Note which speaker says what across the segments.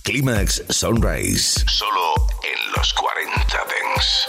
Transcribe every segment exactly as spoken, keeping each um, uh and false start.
Speaker 1: Climax Sunrise. Solo en los cuarenta Dance.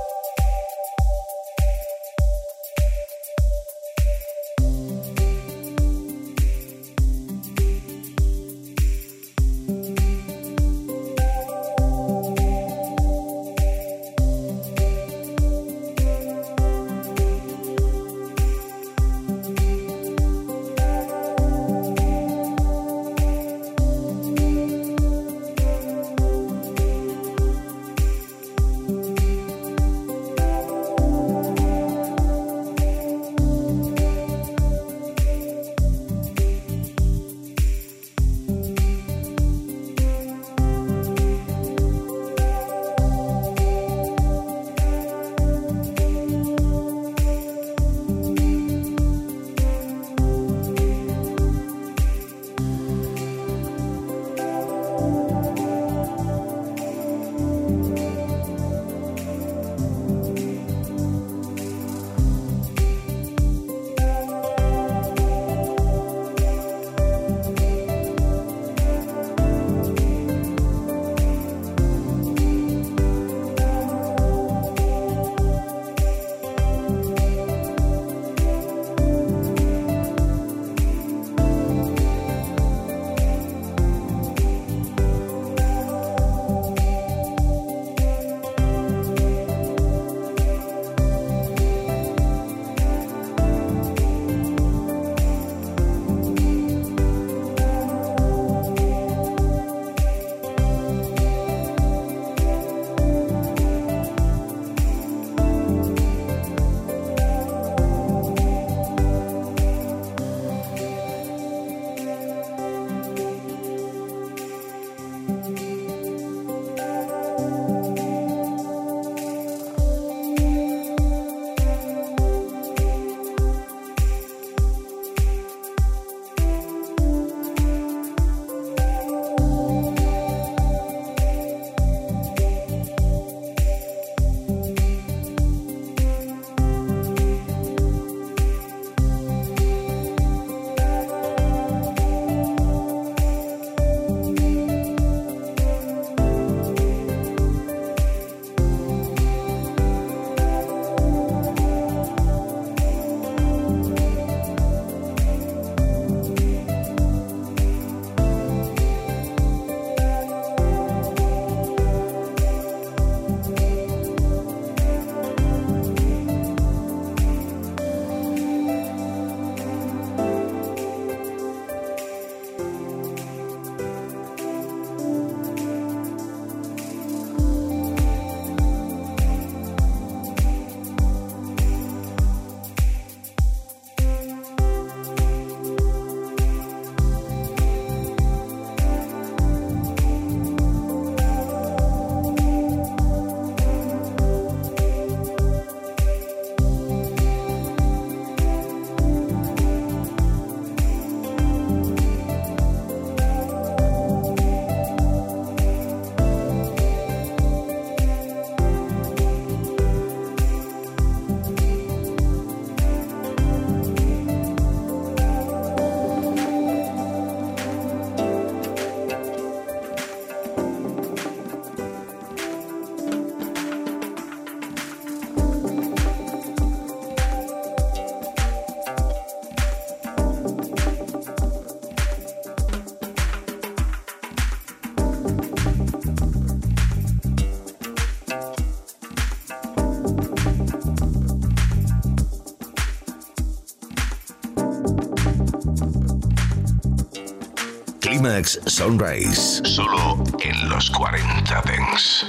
Speaker 1: Climax Sunrise. Solo en los cuarenta Dance.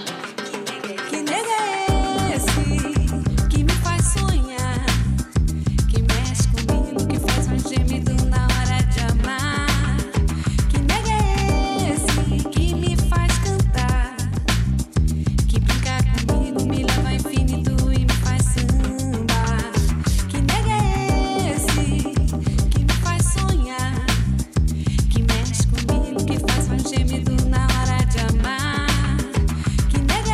Speaker 2: Que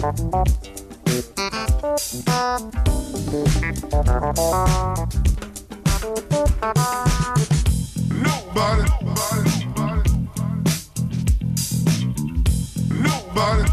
Speaker 2: Nobody, nobody,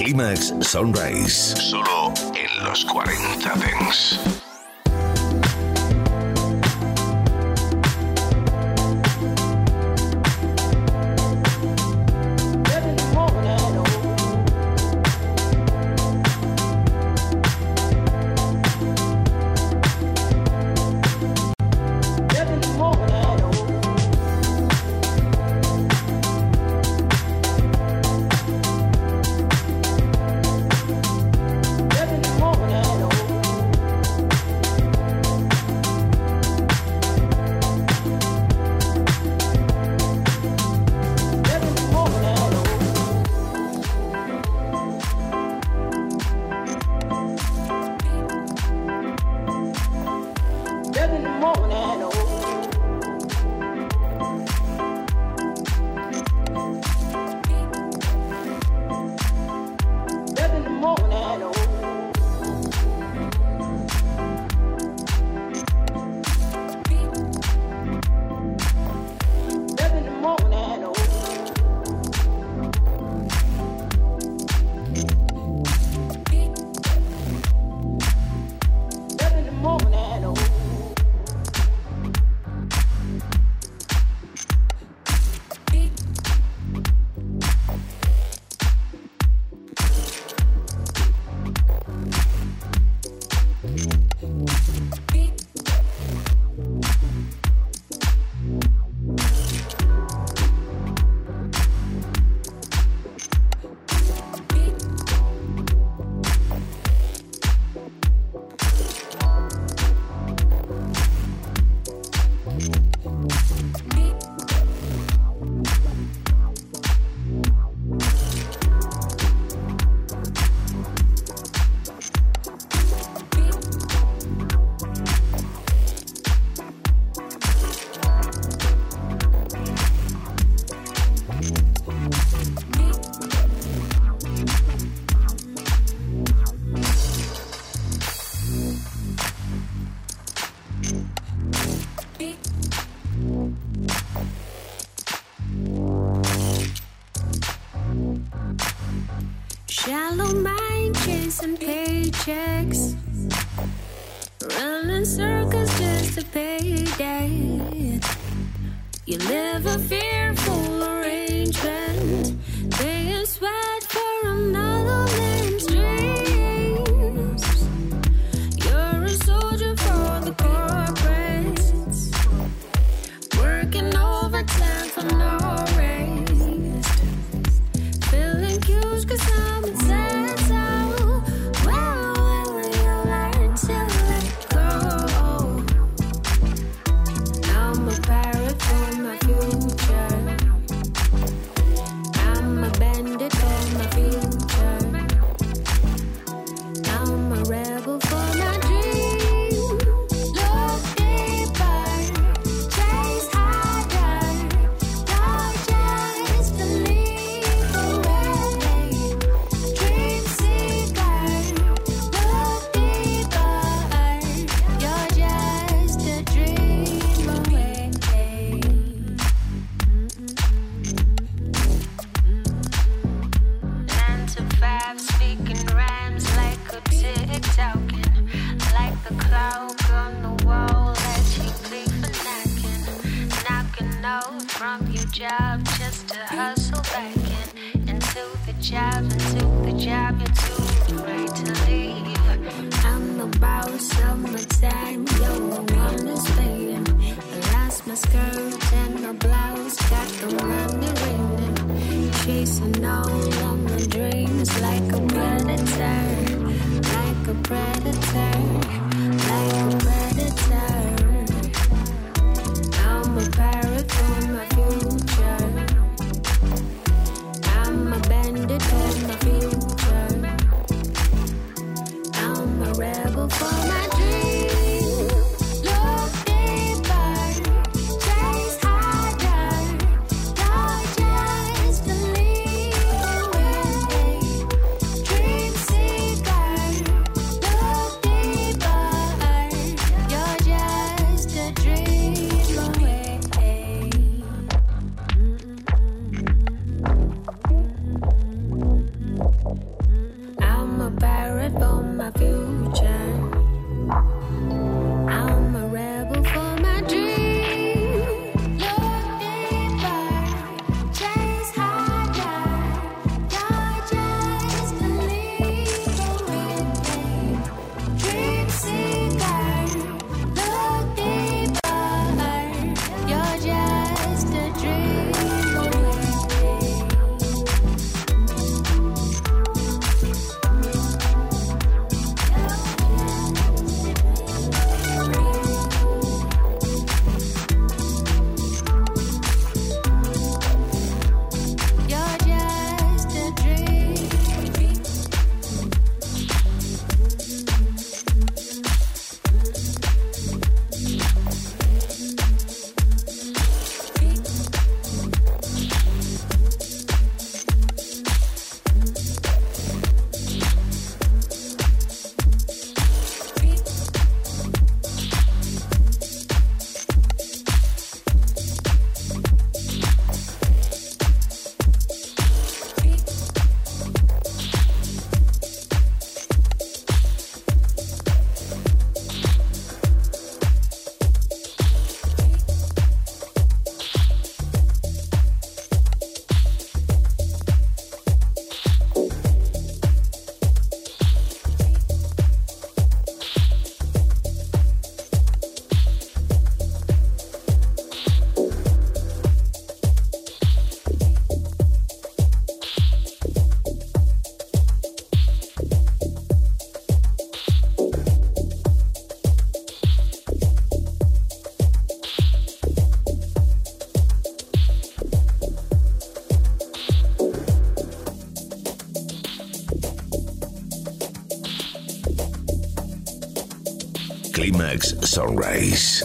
Speaker 1: Climax Sunrise. Solo en los cuarenta Dance.
Speaker 3: Shallow mind chasing paychecks, running circles just to pay day. You live a fearful arrangement, paying sweat for another man's dreams. You're a soldier for the corporates, working overtime for no raise, filling queues cause someone said so. Well, will you learn to let go? I'm a pirate for my future, I'm a bandit for my future, I'm a rebel for my dream. Look deeper, chase harder, don't just believe away. Dream seeker, look deeper, you're just a dream away. Nine to five, speaking rhymes like a tick-tocking, like the clock on the wall that you plead for knocking, knocking off from your job just to hustle back in, into the job, into the job, you're too afraid to leave. I'm the boss of my time, you're the one who's paying. I lost my skirt and my blouse, got the money raining, chasing all of my dreams like a predator, like a predator, like a predator. I'm a pirate for my future, I'm a bandit for my future, I'm a rebel for my dream. Look deeper, chase harder, don't just believe away. Dream seeker, look deeper,
Speaker 1: Climax Sunrise.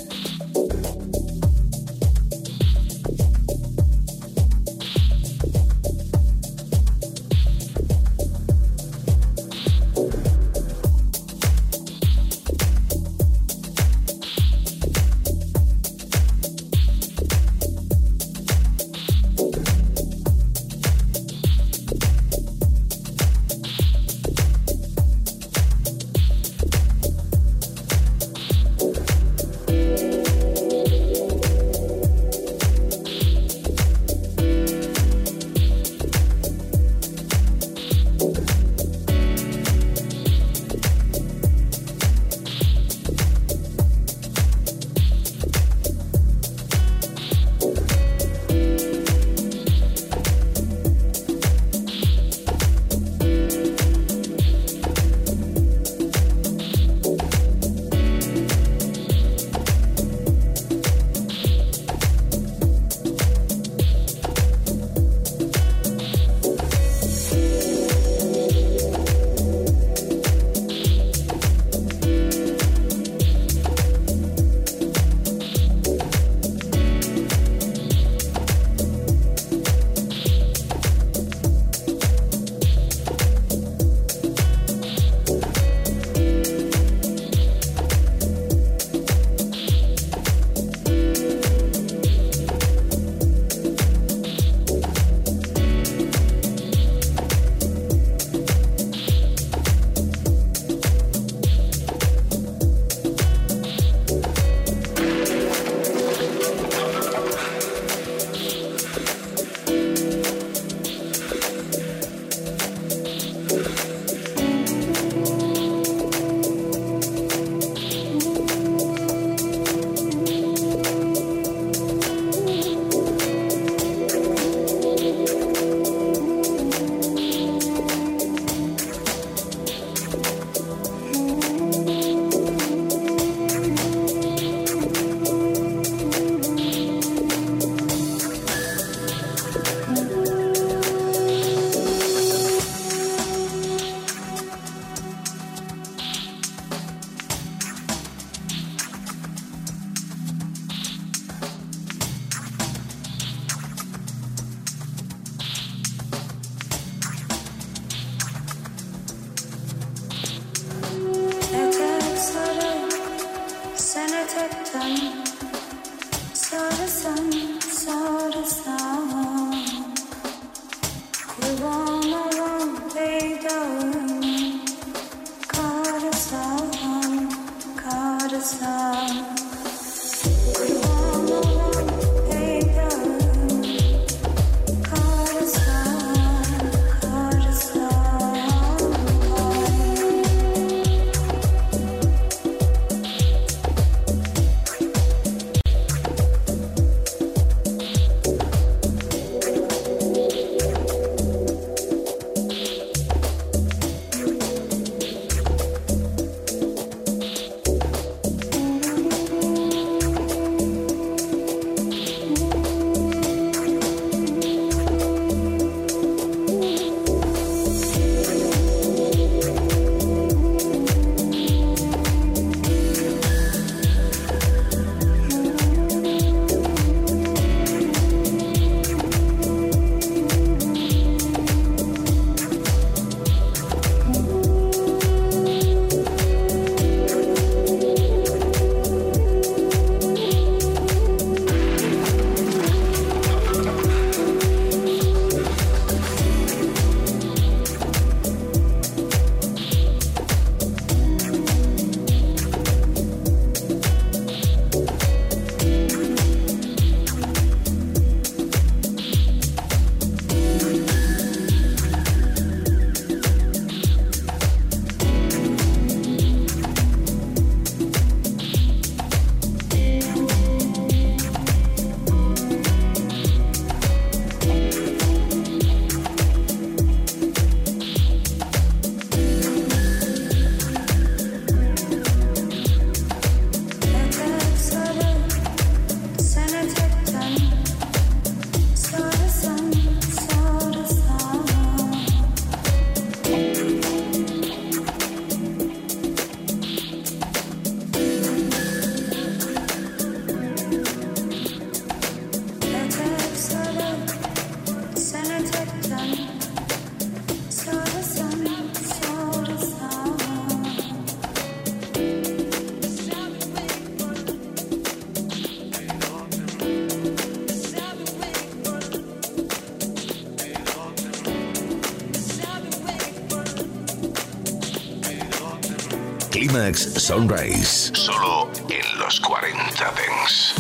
Speaker 1: Climax Sunrise. Solo en los cuarenta Dance.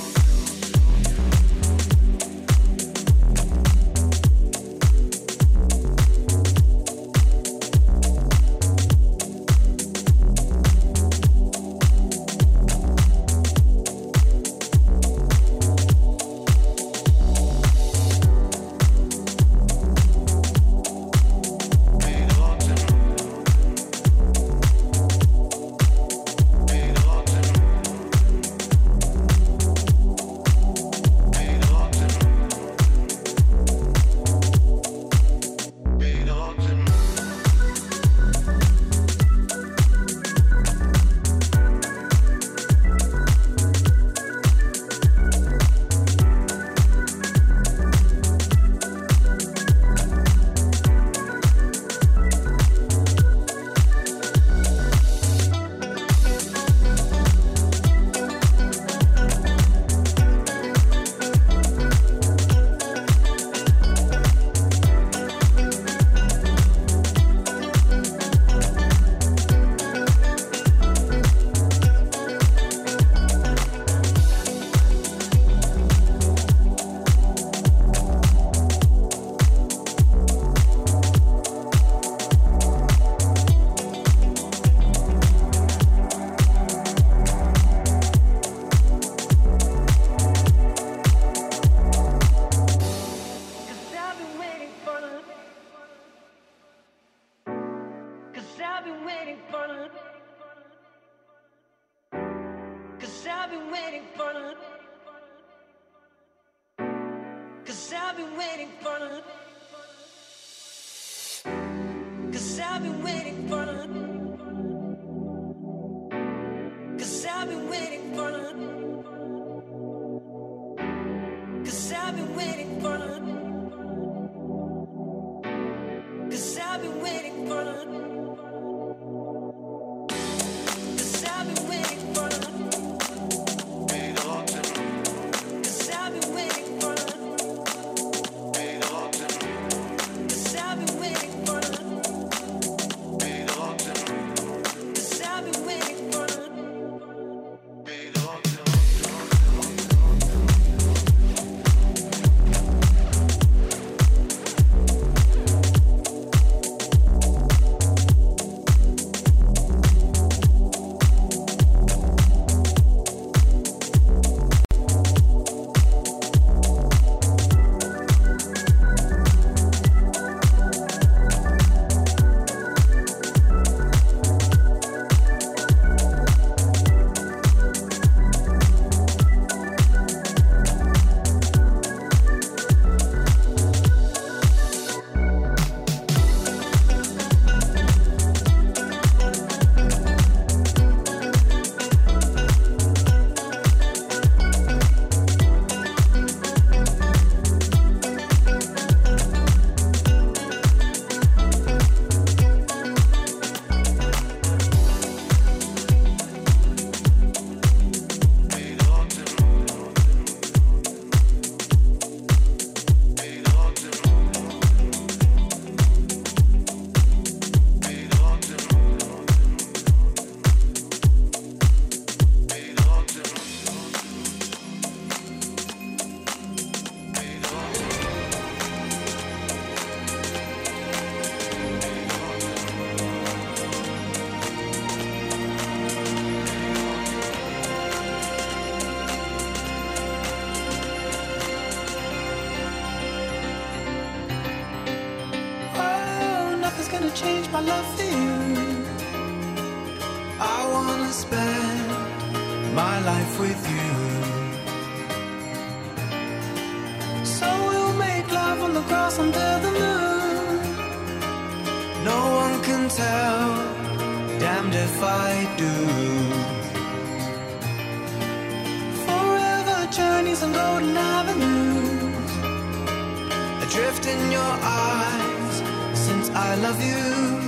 Speaker 4: Change my love for you. I wanna spend my life with you. So we'll make love on the grass under the moon. No one can tell, damned if I do. Forever journeys and golden avenues, adrift in your eyes, since I love you.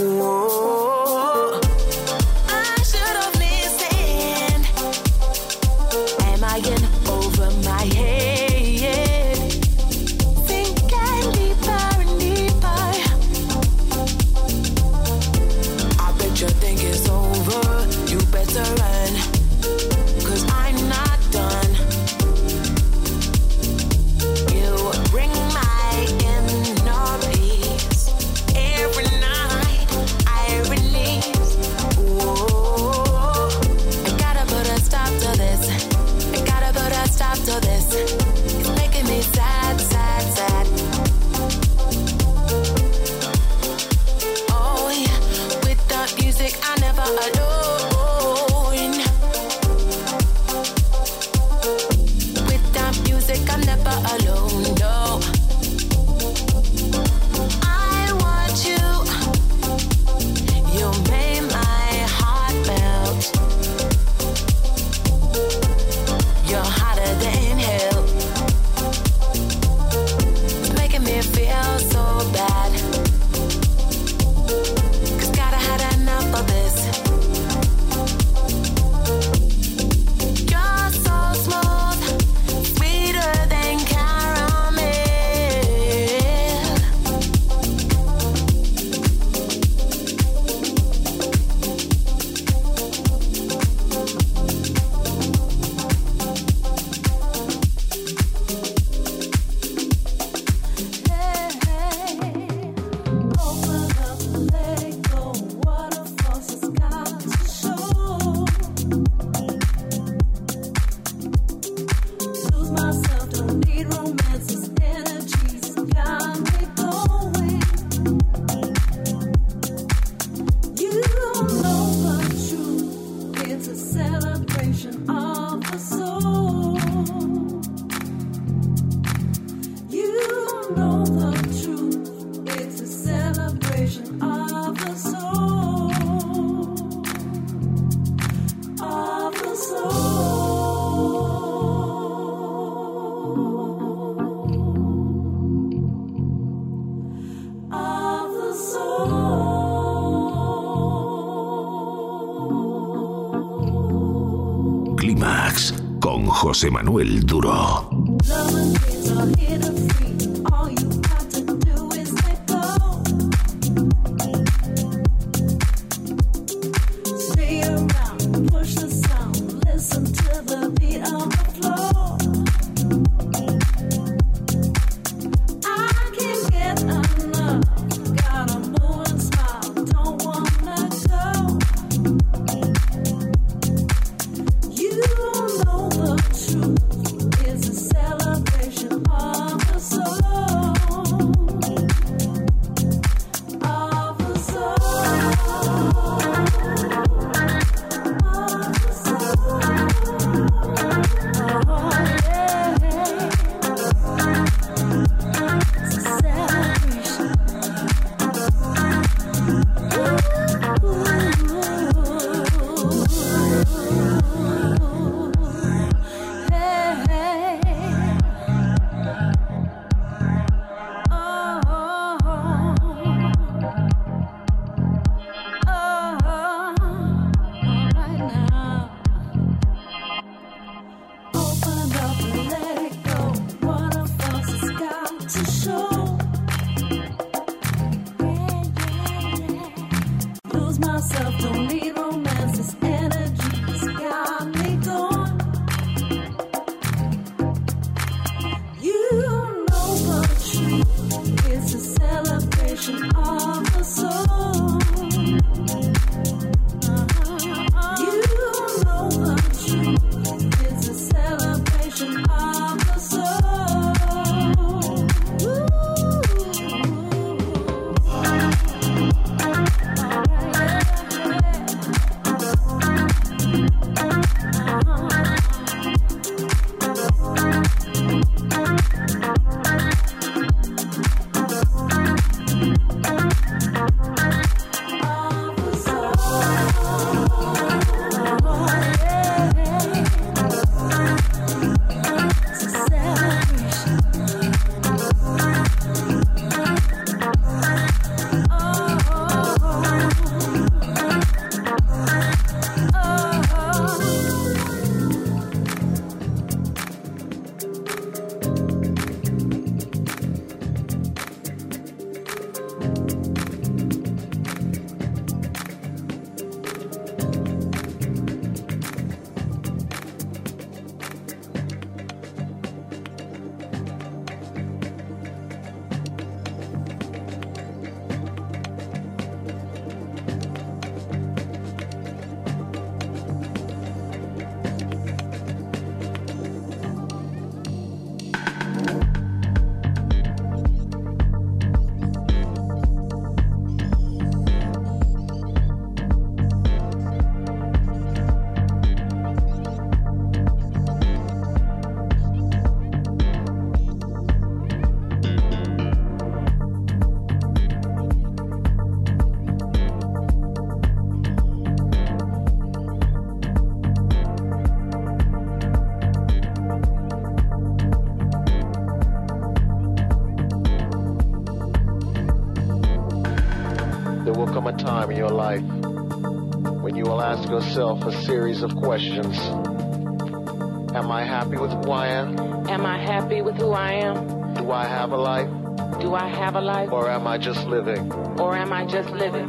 Speaker 5: Whoa. I should have listened. Am I in over my head? Thinking deeper and deeper. I bet you think it's over. You better run, 'cause I'm not done. You bring my inner peace. Every night I release. Whoa. I gotta put a stop to this. I gotta put a stop to this. It's making me sad, sad, sad. Oh yeah, without music I never alone. Without music I'm never alone, no. I want you. You made my heart melt. You're hotter than hell. It's making me feel so bad. 'Cause gotta had enough of this. You're so smooth, sweeter than caramel.
Speaker 1: Clímax con José Manuel Duro.
Speaker 6: It's a celebration of the soul. There will come a time in your life when you will ask yourself a series of questions. Am I happy with who I am?
Speaker 7: Am I happy with who I am?
Speaker 6: Do I have a life?
Speaker 7: Do I have a life?
Speaker 6: Or am I just living?
Speaker 7: Or am I just living?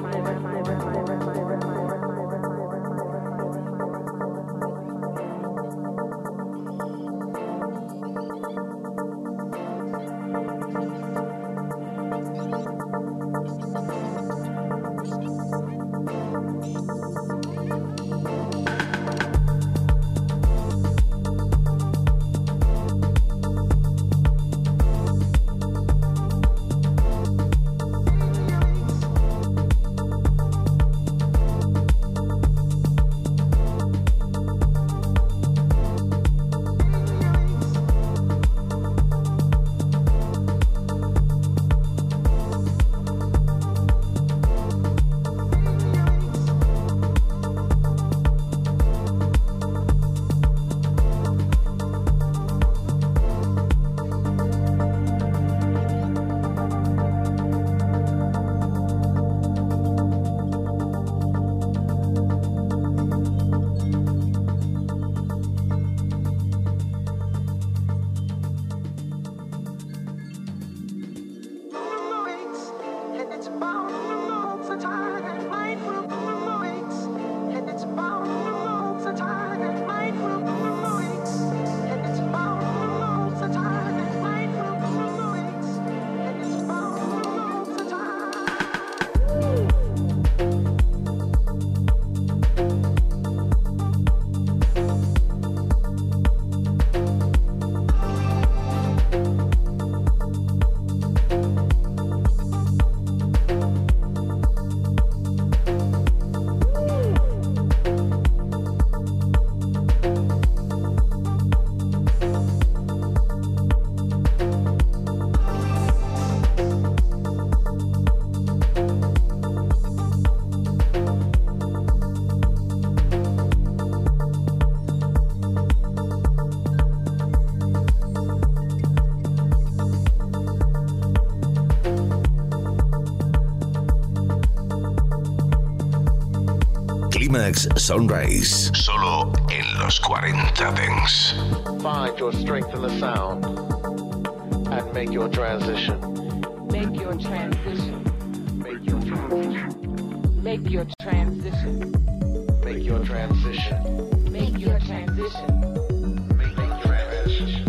Speaker 1: Climax Sunrise, solo en los cuarenta Dance.
Speaker 6: Find your strength in the sound and make your transition.
Speaker 7: Make your transition.
Speaker 6: Make your transition.
Speaker 7: Make your transition.
Speaker 6: Make your transition.
Speaker 7: Make your transition.
Speaker 6: Make your transition.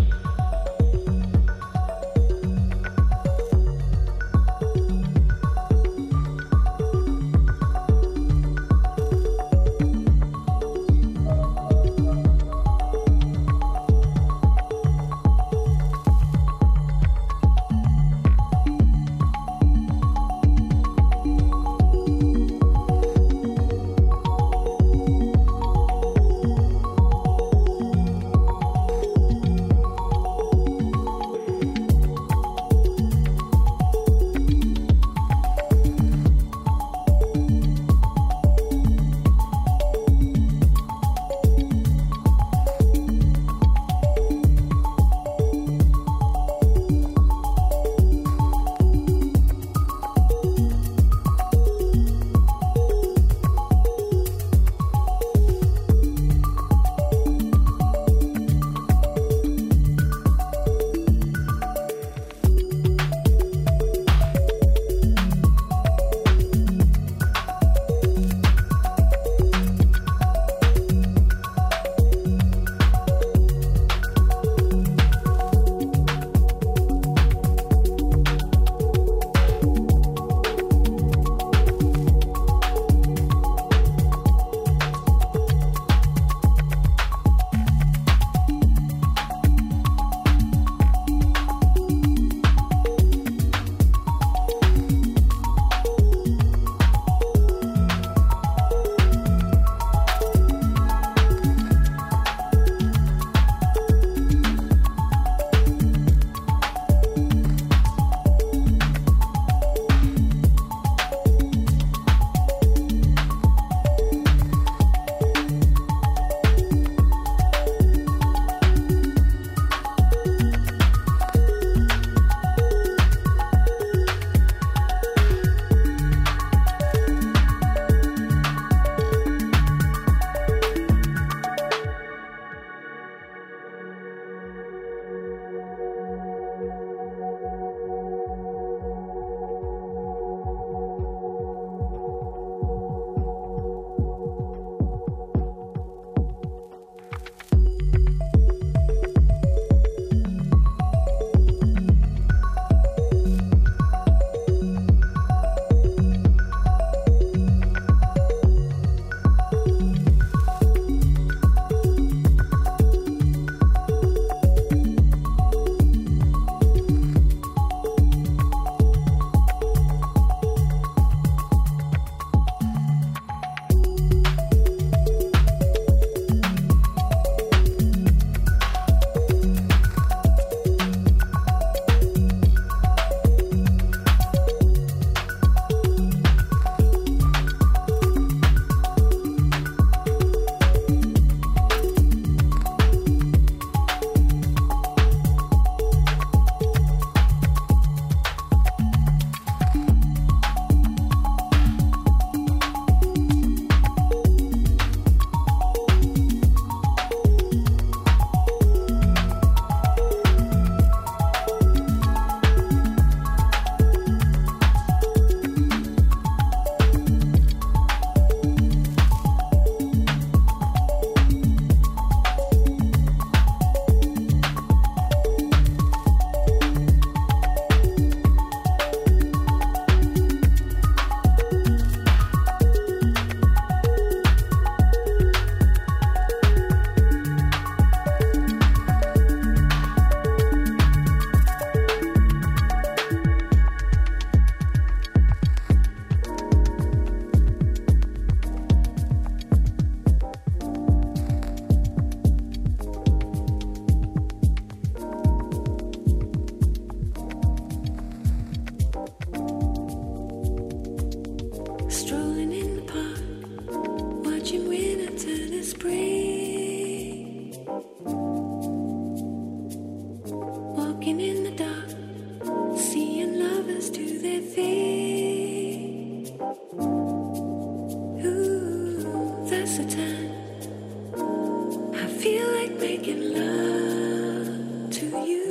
Speaker 8: That's the time I feel like making love to you.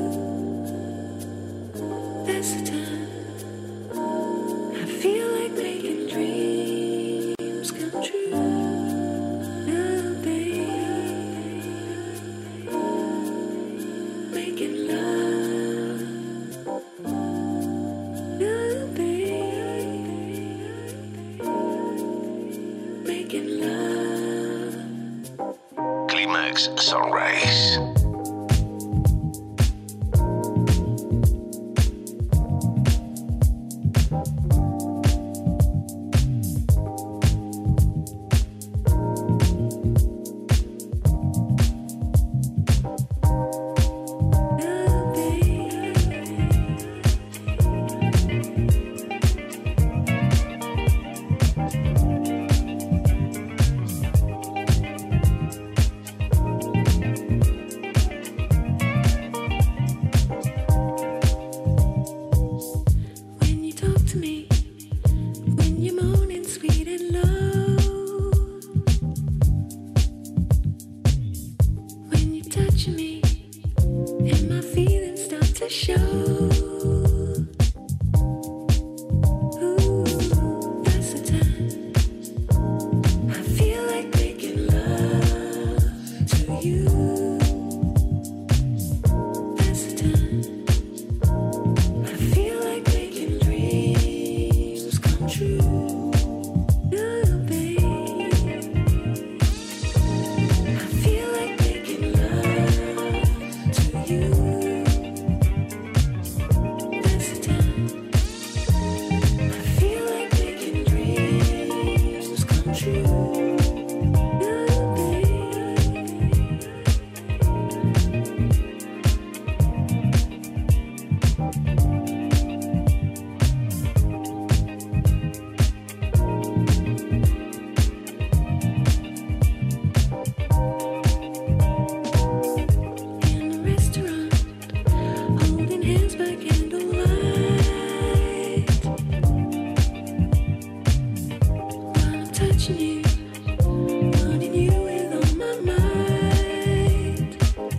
Speaker 8: That's the time I feel like making dreams come true. Oh, baby, making love. Oh, baby, making love.
Speaker 1: Climax Sunrise.
Speaker 8: When you talk to me, when you're moaning sweet and low, when you touch me and my feelings start to show. Ooh, that's the time I feel like making love to you. That's the time I feel like making dreams come true. Oh, baby, I feel like making love to you. That's the time I feel like making dreams come true. Oh, baby. In the restaurant, holding hands by candlelight, while I'm touching you, wanting you with all my might.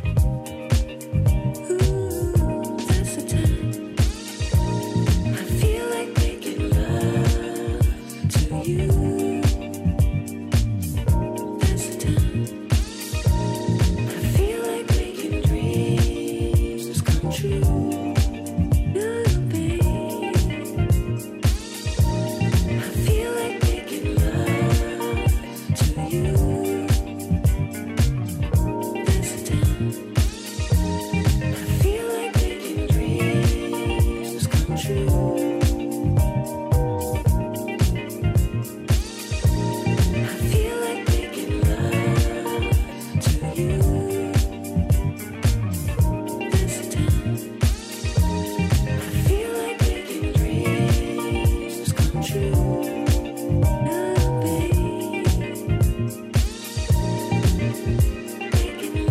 Speaker 8: Ooh, that's the time I feel like making love to you. That's the time I feel like making dreams come true. Oh, baby, I feel like making love to you. That's the time I feel like making dreams come true. I feel like making love to you. That's the time I feel like making dreams come true. Oh, baby, making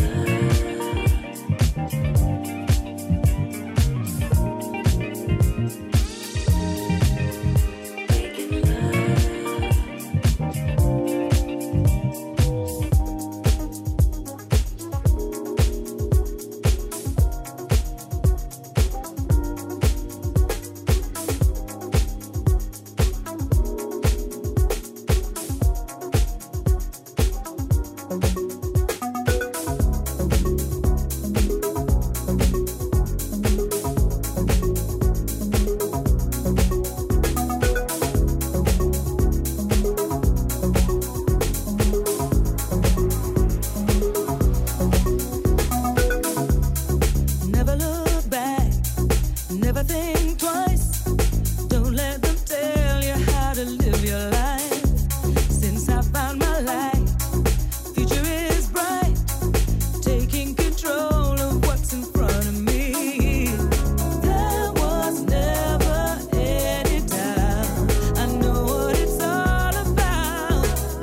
Speaker 8: Never look back, never think twice. Don't let them tell you how to live your life. Since I found my light, future is bright, taking control of what's in front of me. There was never any doubt. I know what it's all about.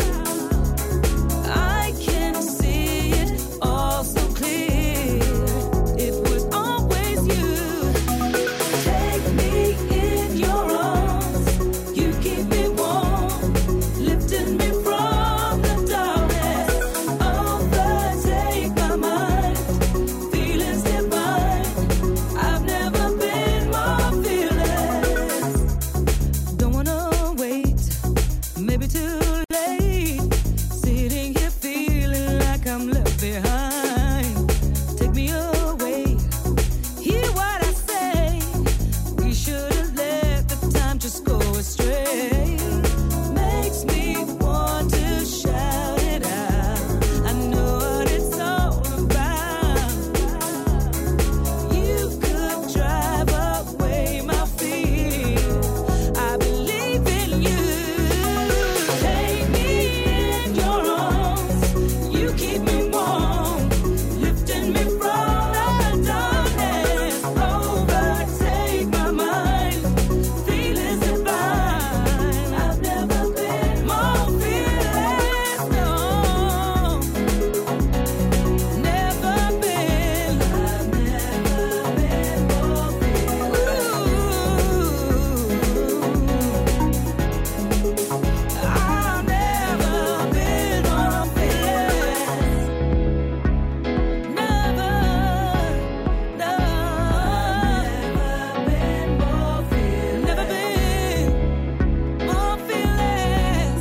Speaker 8: I can see it all so clear. It was always you. Take me in your arms. You keep me warm. be too late. Sitting here feeling like I'm left behind. Take me away. Hear what I say. We shouldn't let the time just go astray. Makes me want to shout it out. I know what it's all about. You could drive away my fear. I believe in you. Take me in your arms. You keep me warm, lifting me from the darkness. Overtake my mind, feelings divine. I've never been more fearless, no. Never been, I've never been more fearless. I've never been more fearless. Never, no. Never been more fearless. Never been more fearless.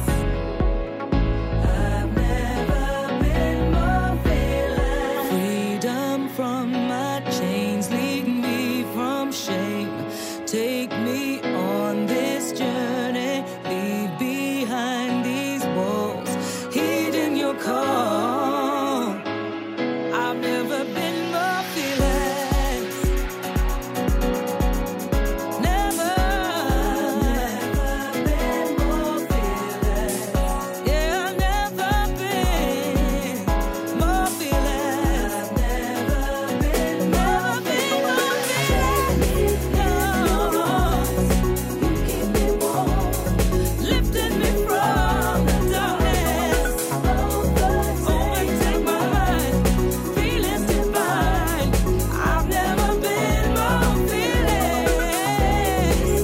Speaker 8: I've never been more fearless. Freedom from my chains, lead me from shame. Take me on this journey, leave behind these walls, hidden your call. I've never been more fearless. Never, never been more fearless. Yeah, I've never been more fearless. I've never been, never been more fearless. No, you keep me warm, lifting me from the darkness. Overtake my mind, feelings divine. I've never been more fearless.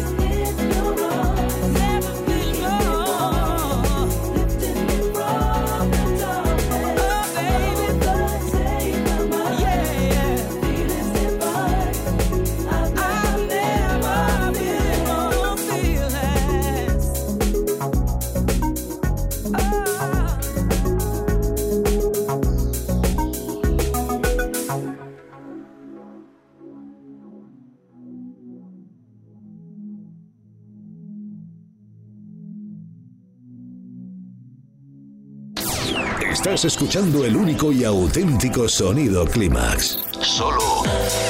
Speaker 8: Never been more, lifting me from the darkness. Oh, baby, overtake my mind, yeah, feelings divine. I've never been more fearless. Oh.
Speaker 1: Estás escuchando el único y auténtico sonido Clímax. Solo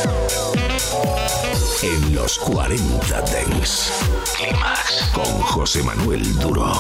Speaker 1: en los cuarenta Dance. Clímax con José Manuel Duro.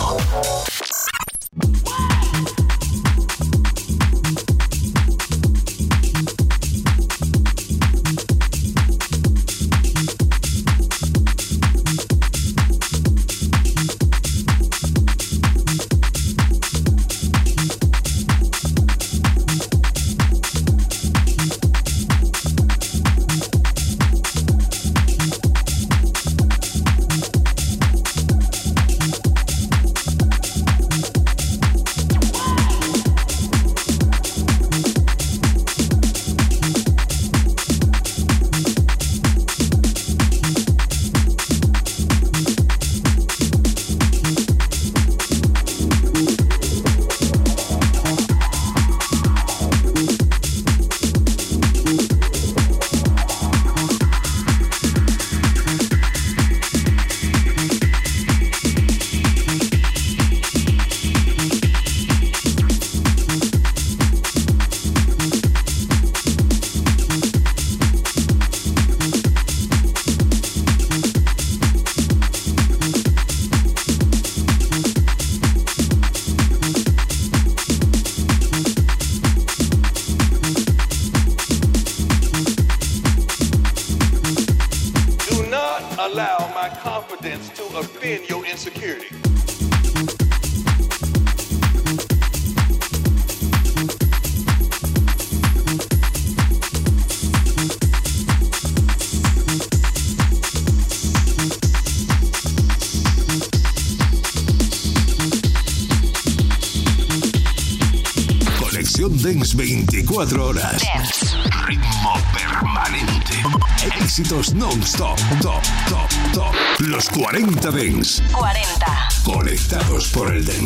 Speaker 9: allow my confidence to offend your insecurity.
Speaker 1: Conexión Dance veinticuatro horas.
Speaker 3: Dance.
Speaker 1: Ritmo permanente. Éxitos non-stop. Top, top, top. Los cuarenta Dance.
Speaker 3: cuarenta.
Speaker 1: Conectados por el Dance.